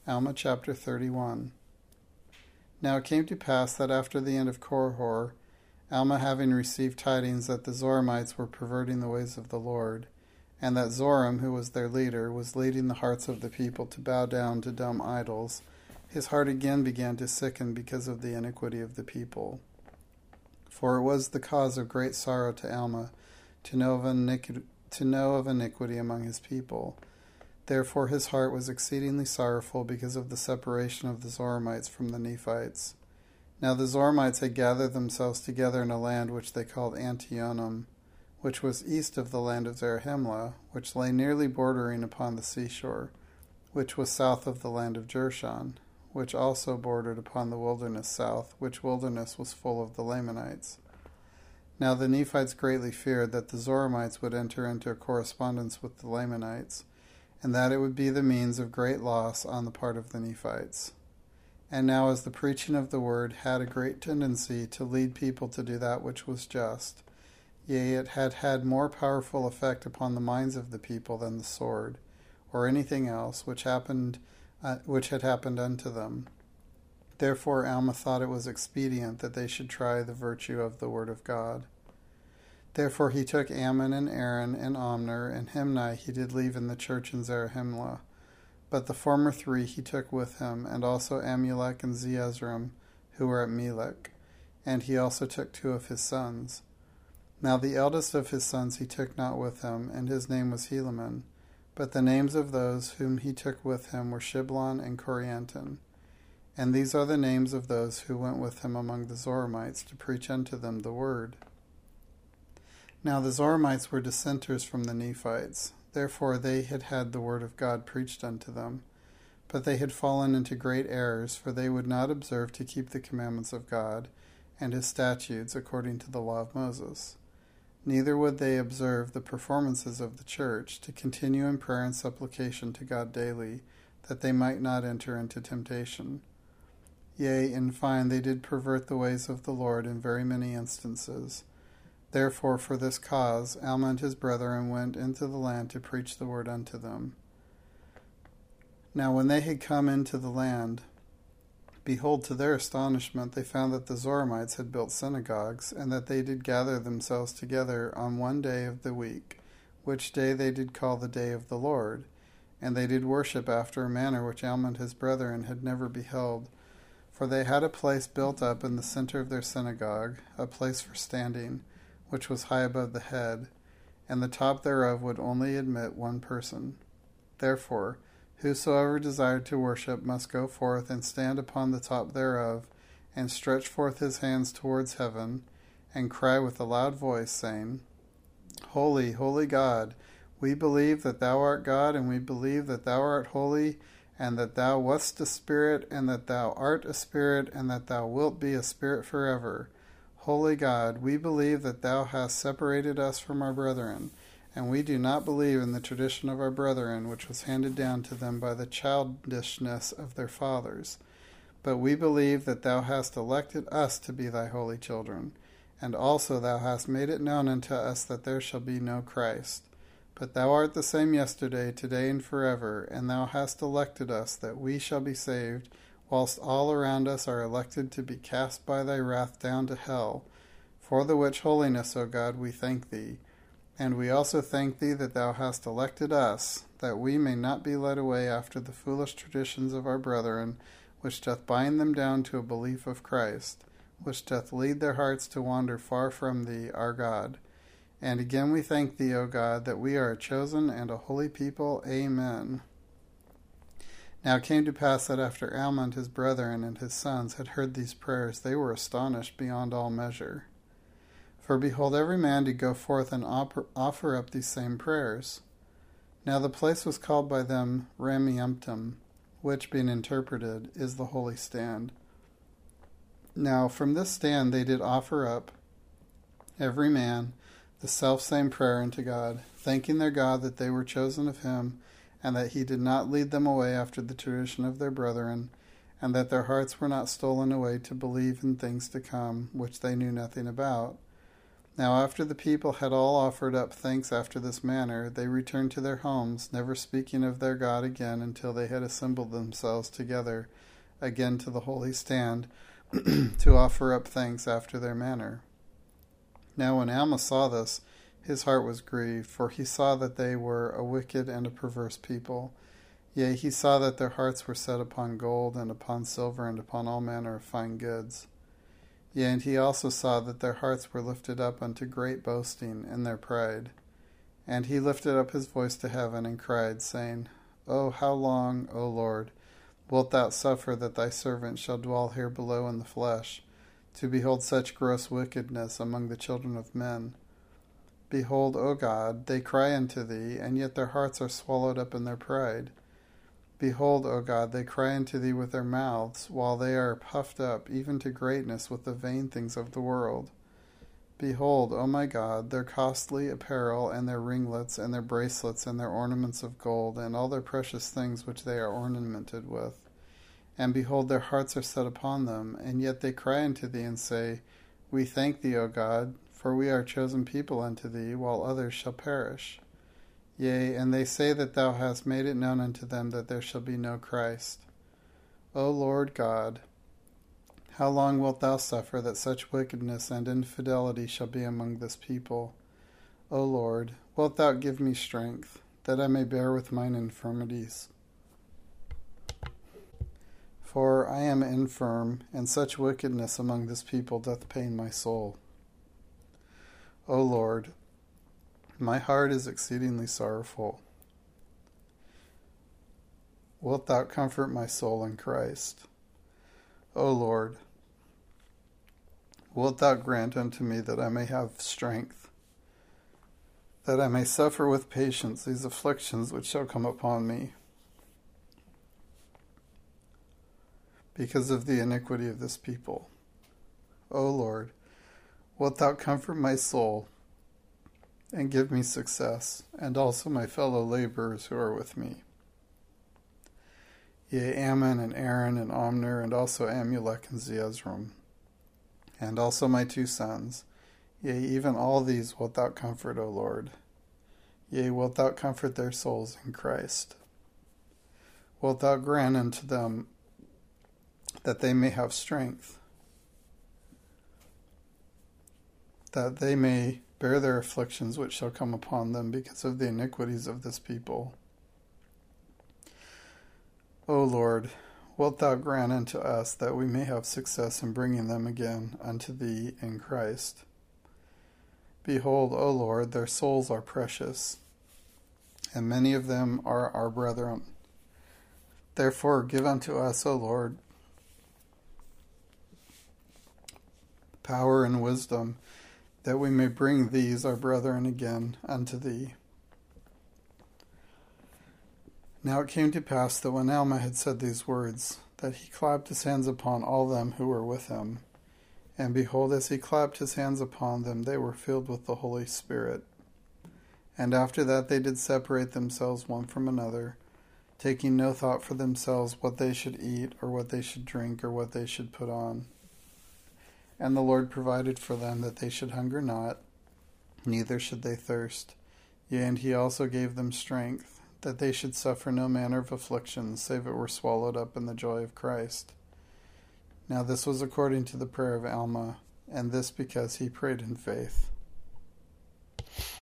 Alma chapter 31. Now it came to pass that after the end of Korihor, Alma having received tidings that the Zoramites were perverting the ways of the Lord, and that Zoram, who was their leader, was leading the hearts of the people to bow down to dumb idols, his heart again began to sicken because of the iniquity of the people. For it was the cause of great sorrow to Alma to know of iniquity among his people. Therefore his heart was exceedingly sorrowful because of the separation of the Zoramites from the Nephites. Now the Zoramites had gathered themselves together in a land which they called Antionum, which was east of the land of Zarahemla, which lay nearly bordering upon the seashore, which was south of the land of Jershon, which also bordered upon the wilderness south, which wilderness was full of the Lamanites. Now the Nephites greatly feared that the Zoramites would enter into a correspondence with the Lamanites, and that it would be the means of great loss on the part of the Nephites. And now as the preaching of the word had a great tendency to lead people to do that which was just, yea, it had had more powerful effect upon the minds of the people than the sword, or anything else which had happened unto them. Therefore Alma thought it was expedient that they should try the virtue of the word of God. Therefore he took Ammon and Aaron and Omner and Himni he did leave in the church in Zarahemla, but the former three he took with him, and also Amulek and Zeezrom, who were at Melech, and he also took 2 of his sons. Now the eldest of his sons he took not with him, and his name was Helaman, but the names of those whom he took with him were Shiblon and Corianton. And these are the names of those who went with him among the Zoramites to preach unto them the word. Now the Zoramites were dissenters from the Nephites, therefore they had had the word of God preached unto them. But they had fallen into great errors, for they would not observe to keep the commandments of God, and his statutes according to the law of Moses. Neither would they observe the performances of the church, to continue in prayer and supplication to God daily, that they might not enter into temptation. Yea, in fine, they did pervert the ways of the Lord in very many instances. Therefore, for this cause, Alma and his brethren went into the land to preach the word unto them. Now when they had come into the land, behold, to their astonishment, they found that the Zoramites had built synagogues, and that they did gather themselves together on one day of the week, which day they did call the day of the Lord. And they did worship after a manner which Alma and his brethren had never beheld. For they had a place built up in the center of their synagogue, a place for standing, which was high above the head, and the top thereof would only admit one person. Therefore, whosoever desired to worship must go forth and stand upon the top thereof, and stretch forth his hands towards heaven, and cry with a loud voice, saying, Holy, holy God, we believe that thou art God, and we believe that thou art holy, and that thou wast a spirit, and that thou art a spirit, and that thou wilt be a spirit forever. Holy God, we believe that thou hast separated us from our brethren, and we do not believe in the tradition of our brethren, which was handed down to them by the childishness of their fathers. But we believe that thou hast elected us to be thy holy children, and also thou hast made it known unto us that there shall be no Christ. But thou art the same yesterday, today, and forever, and thou hast elected us that we shall be saved, whilst all around us are elected to be cast by thy wrath down to hell. For the which holiness, O God, we thank thee. And we also thank thee that thou hast elected us, that we may not be led away after the foolish traditions of our brethren, which doth bind them down to a belief of Christ, which doth lead their hearts to wander far from thee, our God. And again we thank thee, O God, that we are a chosen and a holy people. Amen. Now it came to pass that after Alma and his brethren and his sons had heard these prayers, they were astonished beyond all measure. For behold, every man did go forth and offer up these same prayers. Now the place was called by them Rameumptom, which, being interpreted, is the holy stand. Now from this stand they did offer up, every man, the selfsame prayer unto God, thanking their God that they were chosen of him, and that he did not lead them away after the tradition of their brethren, and that their hearts were not stolen away to believe in things to come, which they knew nothing about. Now after the people had all offered up thanks after this manner, they returned to their homes, never speaking of their God again until they had assembled themselves together again to the holy stand to offer up thanks after their manner. Now when Alma saw this, his heart was grieved, for he saw that they were a wicked and a perverse people. Yea, he saw that their hearts were set upon gold, and upon silver, and upon all manner of fine goods. Yea, and he also saw that their hearts were lifted up unto great boasting in their pride. And he lifted up his voice to heaven, and cried, saying, O how long, O Lord, wilt thou suffer that thy servant shall dwell here below in the flesh, to behold such gross wickedness among the children of men? Behold, O God, they cry unto thee, and yet their hearts are swallowed up in their pride. Behold, O God, they cry unto thee with their mouths, while they are puffed up even to greatness with the vain things of the world. Behold, O my God, their costly apparel, and their ringlets, and their bracelets, and their ornaments of gold, and all their precious things which they are ornamented with. And behold, their hearts are set upon them, and yet they cry unto thee, and say, We thank thee, O God, for we are chosen people unto thee, while others shall perish. Yea, and they say that thou hast made it known unto them that there shall be no Christ. O Lord God, how long wilt thou suffer that such wickedness and infidelity shall be among this people? O Lord, wilt thou give me strength, that I may bear with mine infirmities? For I am infirm, and such wickedness among this people doth pain my soul. O Lord, my heart is exceedingly sorrowful. Wilt thou comfort my soul in Christ? O Lord, wilt thou grant unto me that I may have strength, that I may suffer with patience these afflictions which shall come upon me, because of the iniquity of this people. O Lord, wilt thou comfort my soul, and give me success, and also my fellow laborers who are with me. Yea, Ammon and Aaron and Omner, and also Amulek and Zeezrom, and also my 2 sons. Yea, even all these wilt thou comfort, O Lord. Yea, wilt thou comfort their souls in Christ. Wilt thou grant unto them that they may have strength, that they may bear their afflictions which shall come upon them because of the iniquities of this people. O Lord, wilt thou grant unto us that we may have success in bringing them again unto thee in Christ. Behold, O Lord, their souls are precious, and many of them are our brethren. Therefore give unto us, O Lord, power and wisdom, that we may bring these our brethren again unto thee. Now it came to pass that when Alma had said these words, that he clapped his hands upon all them who were with him. And behold, as he clapped his hands upon them, they were filled with the Holy Spirit. And after that they did separate themselves one from another, taking no thought for themselves what they should eat, or what they should drink, or what they should put on. And the Lord provided for them that they should hunger not, neither should they thirst. Yea, and he also gave them strength, that they should suffer no manner of affliction, save it were swallowed up in the joy of Christ. Now this was according to the prayer of Alma, and this because he prayed in faith.